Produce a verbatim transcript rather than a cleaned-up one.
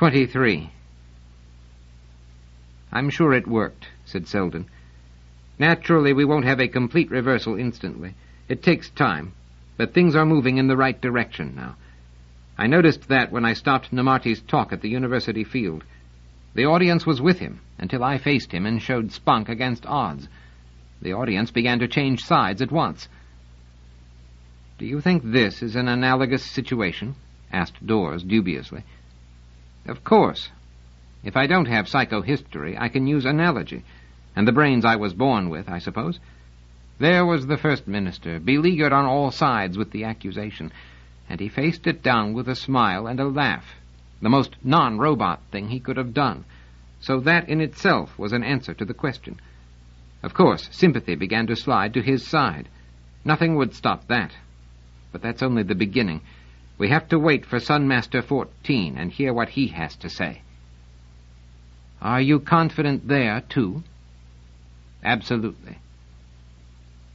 Twenty-three. I'm sure it worked, said Selden. Naturally, we won't have a complete reversal instantly. It takes time, but things are moving in the right direction now. I noticed that when I stopped Nemarty's talk at the university field. The audience was with him until I faced him and showed spunk against odds. The audience began to change sides at once. Do you think this is an analogous situation? Asked Dawes dubiously. Of course. If I don't have psychohistory, I can use analogy, and the brains I was born with, I suppose. There was the first minister, beleaguered on all sides with the accusation, and he faced it down with a smile and a laugh, the most non-robot thing he could have done. So that in itself was an answer to the question. Of course, sympathy began to slide to his side. Nothing would stop that. But that's only the beginning. We have to wait for Sunmaster fourteen and hear what he has to say. Are you confident there, too? Absolutely.